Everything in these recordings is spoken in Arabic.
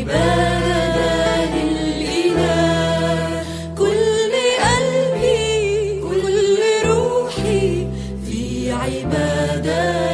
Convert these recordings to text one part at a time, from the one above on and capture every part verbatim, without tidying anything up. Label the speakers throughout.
Speaker 1: عبادة للإله. كل قلبي كل روحي في عبادة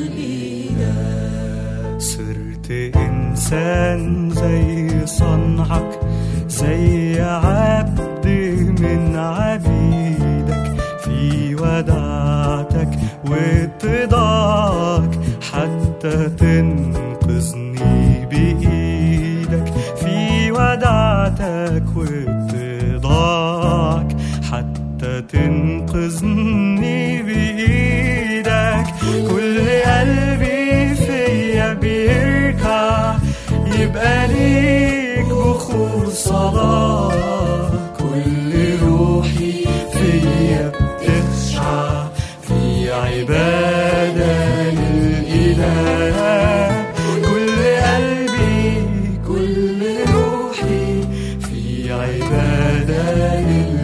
Speaker 1: للإله.
Speaker 2: صرت إنسان زي صنعك، زي عبد من عبيدك، في ودعتك واتضاعك حتى تنقذني بإيدك. في ودعتك واتضاعك حتى تنقذني بإيدك. كل قلبي فيا بيركع يبقى ليك بخور صلاة. كل روحي فيا بتخشع في عبادة للإله. كل قلبي كل روحي في عبادة للإله.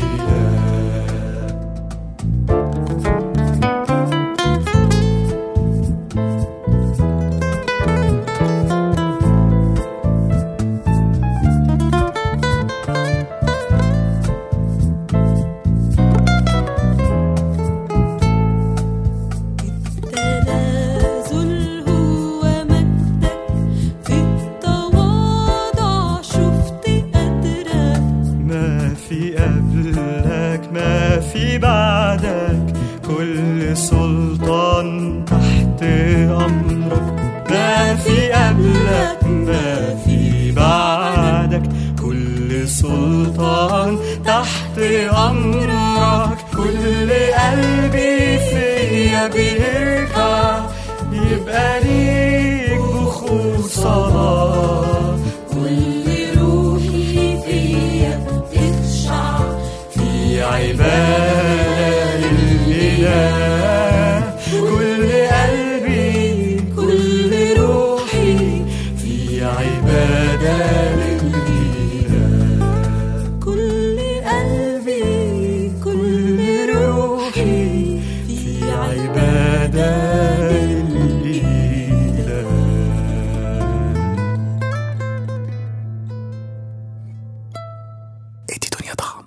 Speaker 2: في بعدك كل سلطان تحت أمرك. ما في قبلك ما في بعدك كل سلطان تحت أمرك. كل قلبي فيا بيركع يبقى ليك بخور صلاة. كل روحي فيا بتخشع في عبادة للإله. كل قلبي كل روحي في عبادة للإله. كل قلبي كل روحي في عبادة للإله. ادي دنيا طعم.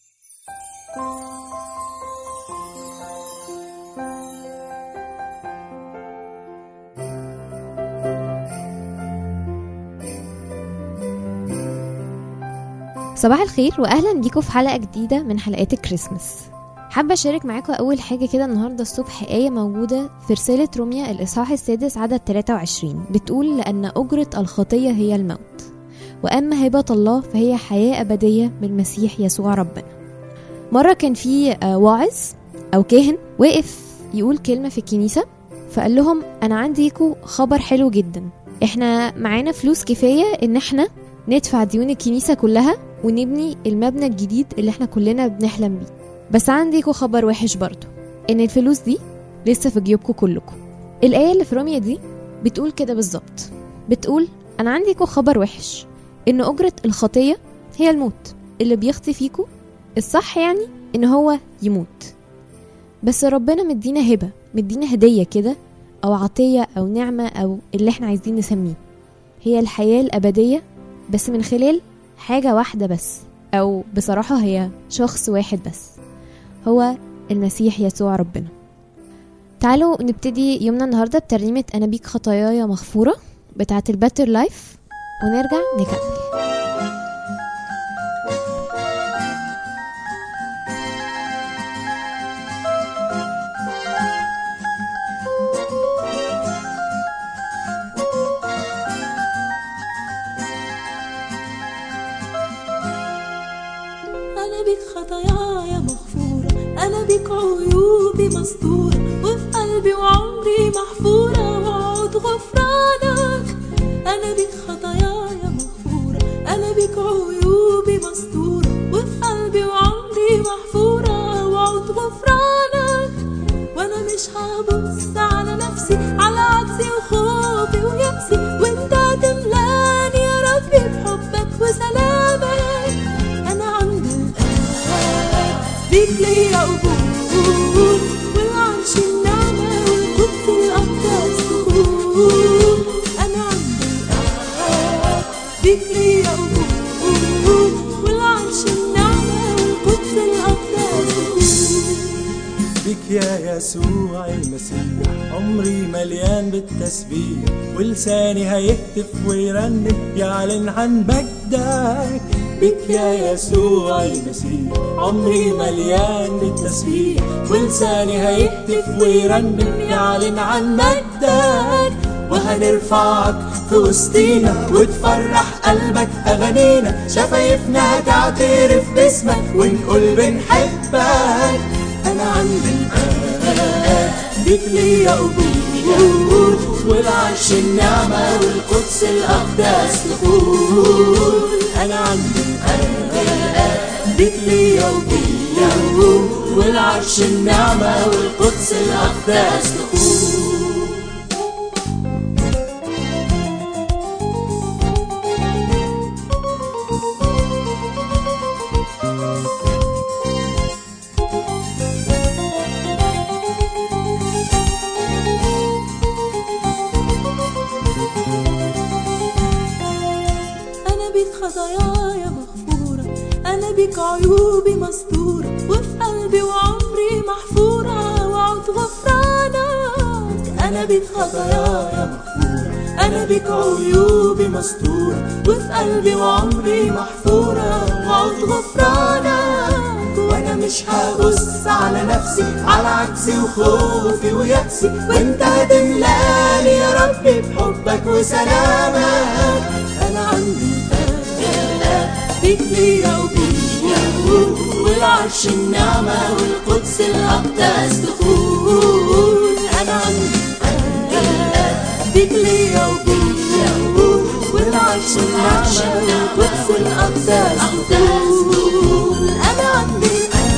Speaker 3: صباح الخير واهلا بيكم في حلقه جديده من حلقات الكريسماس. حابه اشارك معاكم اول حاجه كده النهارده الصبح ايه موجوده في رساله روميا الاصحاح السادس عدد ثلاثة وعشرين، بتقول لان اجره الخطيه هي الموت، واما هبه الله فهي حياه ابديه بالمسيح يسوع ربنا. مره كان في واعظ او كاهن واقف يقول كلمه في الكنيسه، فقال لهم انا عنديكم خبر حلو جدا، احنا معانا فلوس كفايه ان احنا ندفع ديون الكنيسه كلها ونبني المبنى الجديد اللي احنا كلنا بنحلم بيه. بس عنديكم خبر وحش برضو، ان الفلوس دي لسه في جيوبكم كلكم. الآية اللي في روميا دي بتقول كده بالظبط، بتقول انا عنديكم خبر وحش، ان اجرة الخطية هي الموت. اللي بيخطي فيكم الصح يعني ان هو يموت، بس ربنا مدينا هبة، مدينا هدية كده او عطية او نعمة او اللي احنا عايزين نسميه، هي الحياة الأبدية، بس من خلال حاجة واحدة بس، أو بصراحة هي شخص واحد بس، هو المسيح يسوع ربنا. تعالوا نبتدي يومنا النهاردة بترنيمة أنا بيك خطاياي مغفورة بتاعة الباتر لايف، ونرجع نكمل.
Speaker 1: خطاياي مغفورة، أنا بك عيوبي مستورة، وفي قلبي وعمري محفورة وعود غفرانك. أنا بك خطاياي مغفورة، أنا بك عيوبي مستورة، وفي قلبي وعمري محفورة وعود غفرانك. وأنا مش هبص على نفسي، على عجزي وخوفي ويأسي، وانت تملاني يا ربي بحبك وسلامك. بيك ليا قبول، والعرش النعمة والقدس الأقدس دخول. أنا عند الآب
Speaker 2: يسوع المسيح. عمري مليان بالتسبيح ولساني هيهتف ويرنم يعلن عن مجدك بك يا يسوع المسيح. عمري مليان بالتسبيح ولساني هيهتف ويرنم يعلن عن مجدك. وهنرفعك في وسطينا وتفرح قلبك أغانينا. شفايفنا هتعترف باسمك ونقول بنحبك. أنا عندي الآن بك ليا قبول والعرش النعمة والقدس الأقداس دخول. أنا عندي الآن بك ليا قبول والعرش النعمة والقدس الأقداس دخول.
Speaker 1: خطاياي مغفورة، أنا بك عيوبي مستورة، وفي قلبي وعمري محفورة وعود غفرانك. أنا بك خطاياي مغفورة، أنا بك عيوبي مستورة، وفي قلبي وعمري محفورة وعود غفرانك. وأنا مش هبص على نفسي على عجزي وخوفي ويأسي، وأنت هتملاني يا ربي بحبك وسلامك. أنا عندي بك ليا قبول والعرش النعمة والقدس الأقداس دخول. أنا عندي بك ليا قبول والعرش النعمة والقدس الأقداس دخول. أنا عندي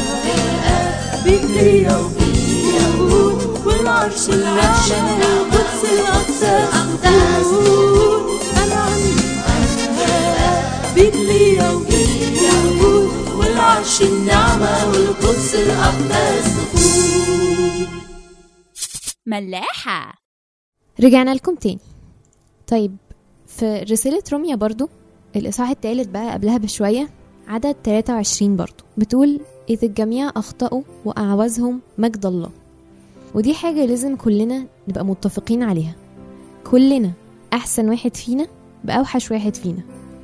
Speaker 1: بك ليا قبول والعرش النعمة والقدس الأقداس دخول. أنا عندي بك ليا قبول والعرش النعمة والقدس الأقداس دخول.
Speaker 4: ملاحة.
Speaker 3: رجعنا لكم تاني. طيب في رسالة روميا برضو الإصحاح الثالث بقى قبلها بشوية عدد ثلاثة وعشرين برضو بتقول إذ الجميع أخطأوا وأعوزهم مجد الله. ودي حاجة لازم كلنا نبقى متفقين عليها. كلنا أحسن واحد فينا بأوحش واحد فينا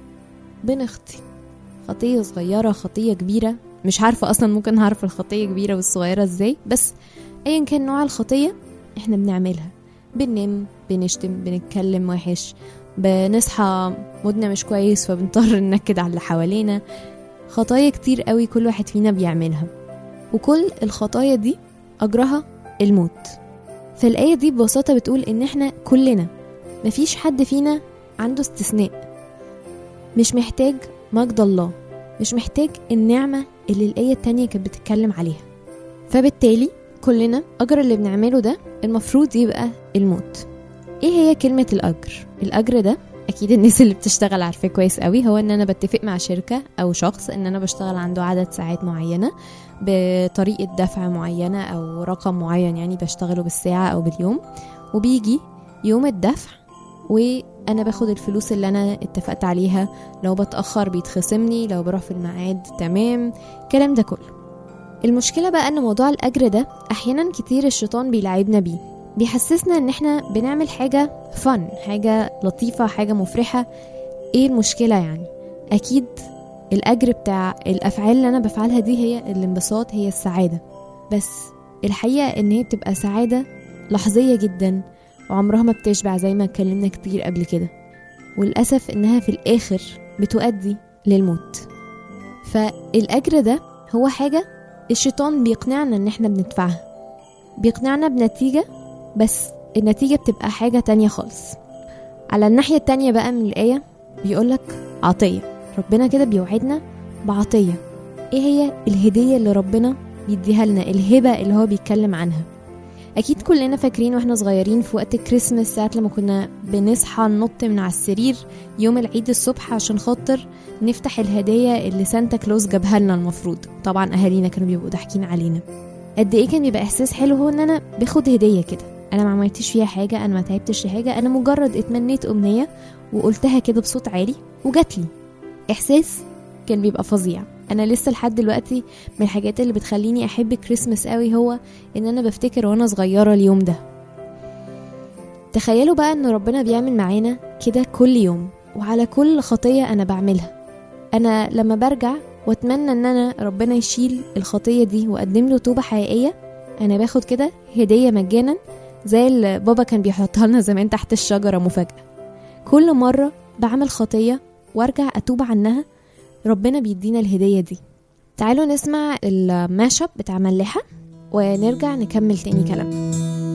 Speaker 3: بنخطي خطية صغيرة خطية كبيرة. مش عارفة أصلا ممكن نعرف الخطية كبيرة والصغيرة إزاي، بس أيا كان نوع الخطية إحنا بنعملها. بننام، بنشتم، بنتكلم وحش، بنصحى مودنا مش كويس فبنضطر ننكد على اللي حوالينا. خطايا كتير قوي كل واحد فينا بيعملها، وكل الخطايا دي أجرها الموت. فالآية دي ببساطة بتقول إن إحنا كلنا مفيش حد فينا عنده استثناء مش محتاج مجد الله، مش محتاج النعمة اللي الآية التانية كانت بتتكلم عليها. فبالتالي كلنا أجر اللي بنعمله ده المفروض يبقى الموت. ايه هي كلمة الأجر؟ الأجر ده أكيد الناس اللي بتشتغل عارفاه كويس قوي، هو ان انا بتفق مع شركة او شخص ان انا بشتغل عنده عدد ساعات معينة بطريقة دفع معينة او رقم معين، يعني بشتغله بالساعة او باليوم، وبيجي يوم الدفع وانا باخد الفلوس اللي انا اتفقت عليها. لو بتأخر بيتخصمني، لو بروح في الميعاد تمام، الكلام ده كله. المشكلة بقى ان موضوع الأجر ده احيانا كتير الشيطان بيلعبنا بيه، بيحسسنا ان احنا بنعمل حاجة فن، حاجة لطيفة، حاجة مفرحة. ايه المشكلة يعني؟ اكيد الأجر بتاع الافعال اللي انا بفعلها دي هي الانبساط، هي السعادة، بس الحقيقة ان هي بتبقى سعادة لحظية جدا وعمرها ما بتشبع زي ما اتكلمنا كتير قبل كده، والأسف انها في الاخر بتؤدي للموت. فالأجر ده هو حاجة الشيطان بيقنعنا ان احنا بندفعها، بيقنعنا بنتيجة، بس النتيجة بتبقى حاجة تانية خالص. على الناحية التانية بقى من الآية بيقولك عطية، ربنا كده بيوعدنا بعطية. ايه هي الهدية اللي ربنا بيديها لنا، الهبة اللي هو بيتكلم عنها؟ اكيد كلنا فاكرين واحنا صغيرين في وقت الكريسماس، ساعة لما كنا بنصحى ننط من على السرير يوم العيد الصبح عشان خاطر نفتح الهدية اللي سانتا كلوز جابها لنا. المفروض طبعا اهالينا كانوا بيبقوا ضاحكين علينا. قد ايه كان بيبقى احساس حلو هو ان انا باخد هدية كده، انا ما عملتش فيها حاجة، انا ما تعبتش حاجة، انا مجرد اتمنيت امنية وقلتها كده بصوت عالي وجات لي. احساس كان بيبقى فظيع. انا لسه لحد دلوقتي من الحاجات اللي بتخليني احب كريسمس قوي هو ان انا بفتكر وانا صغيرة اليوم ده. تخيلوا بقى ان ربنا بيعمل معانا كده كل يوم وعلى كل خطية انا بعملها. انا لما برجع واتمنى ان انا ربنا يشيل الخطية دي واقدم له توبة حقيقية، انا باخد كده هدية مجانا زي اللي بابا كان بيحطها لنا زمان تحت الشجرة مفاجأة. كل مرة بعمل خطية وارجع اتوب عنها ربنا بيدينا الهدية دي. تعالوا نسمع الماشب بتاع ملحة ونرجع نكمل تاني كلامنا.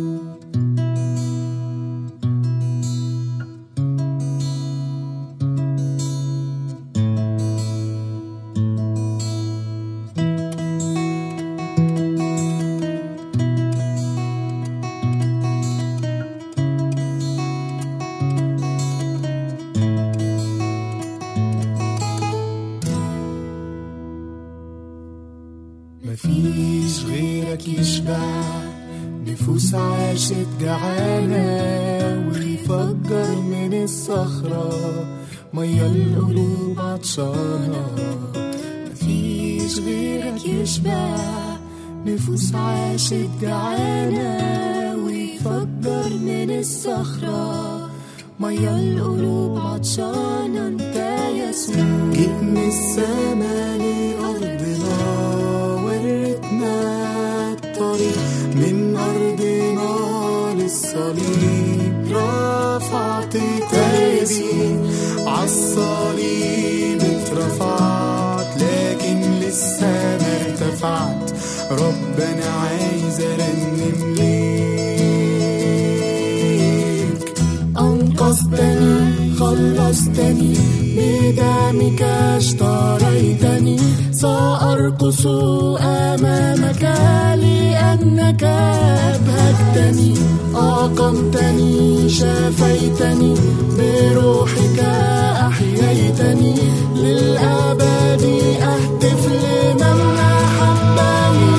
Speaker 4: مفيش غيرك يشبع نفوس عاشت جعانة ويفجر من الصخرة مية القلوب عطشانة. مفيش غيرك يشبع نفوس عاشت جعانة ويفجر من الصخرة مية القلوب عطشانة. انت يسوع جيت من السما لأرضنا الطريق من أرضنا للصليب، رفعت قلبي عالصليب اترفعت لكن لسه ما ارتفعت. ربنا عايز أرنم ليك. أنقذتني خلصتني بدمك اشتريتني، سأرقص أمامك لأنك أبهجتني. أقمتني شفيتني بروحك أحييتني، للأبد أهتف لمن أحبني.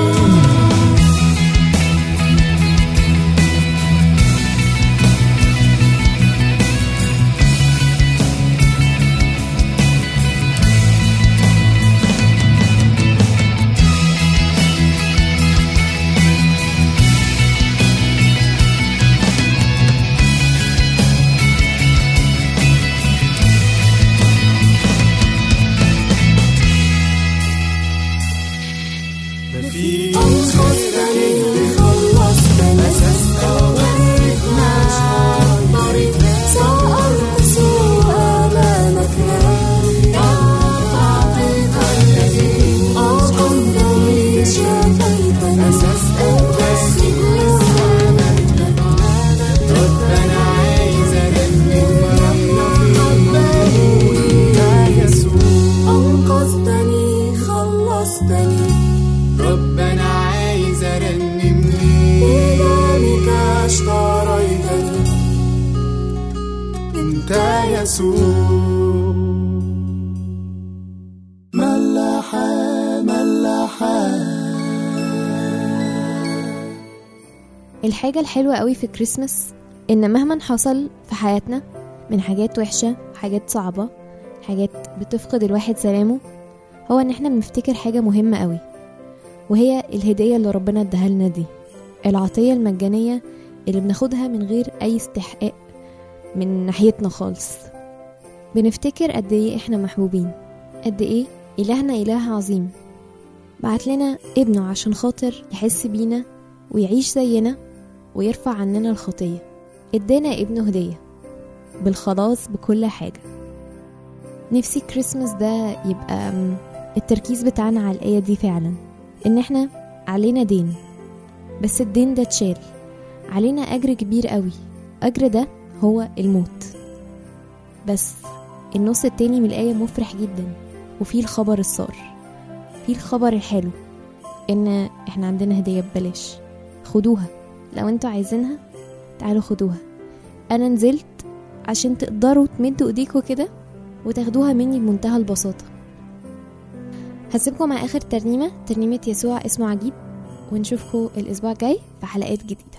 Speaker 4: ملحة ملحة.
Speaker 3: الحاجة الحلوة قوي في كريسمس ان مهما حصل في حياتنا من حاجات وحشة، حاجات صعبة، حاجات بتفقد الواحد سلامه، هو ان احنا بنفتكر حاجة مهمة قوي، وهي الهدية اللي ربنا اداها لنا دي، العطية المجانية اللي بناخدها من غير اي استحقاق من ناحيتنا خالص. بنفتكر قد ايه احنا محبوبين، قد ايه إلهنا إله عظيم بعت لنا ابنه عشان خاطر يحس بينا ويعيش زينا ويرفع عننا الخطية. ادانا ابنه هدية بالخلاص بكل حاجة. نفسي كريسمس ده يبقى التركيز بتاعنا على الآية دي فعلا، ان احنا علينا دين بس الدين ده اتشال، علينا أجر كبير قوي، أجر ده هو الموت. بس النص التاني من الآية مفرح جدا، وفيه الخبر السار، فيه الخبر الحلو ان احنا عندنا هدية ببلاش، خدوها لو انتوا عايزينها، تعالوا خدوها. انا نزلت عشان تقدروا تمدوا ايديكوا كده وتاخدوها مني بمنتهى البساطة. هسيبكم مع اخر ترنيمة، ترنيمة يسوع اسمه عجيب، ونشوفكم الاسبوع الجاي في حلقات جديدة.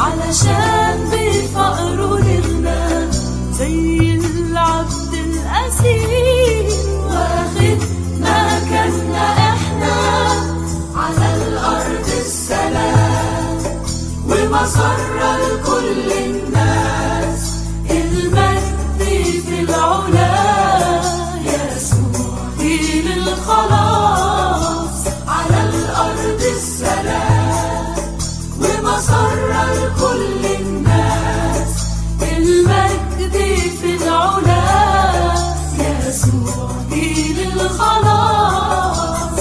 Speaker 1: علشان بفقره نغنى زي العبد الأسير، واخد مكاننا احنا على الأرض السلام ومسر لكل الناس المجد في العلا. يسوع دين الخلاص على الأرض السلام ومسر لكل الناس المجد في العلا. يسوع دين الخلاص.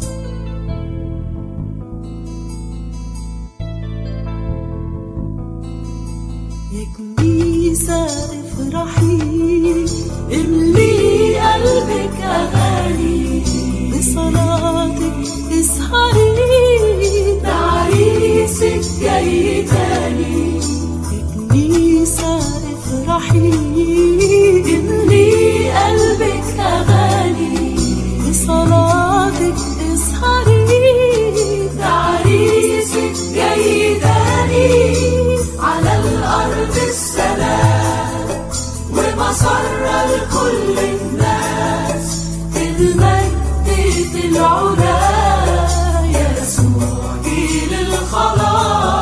Speaker 1: يا كنيسة افرحي املي قلبك أغاني بصلاتك اسهري ده عريسك جاي تاني. يا كنيسة افرحي املي قلبك أغاني بصلاتك اسهري ده عريسك جاي تاني على الأرض السلام ومسر لكل الناس المجد في العلا. يسوع جيل الخلاص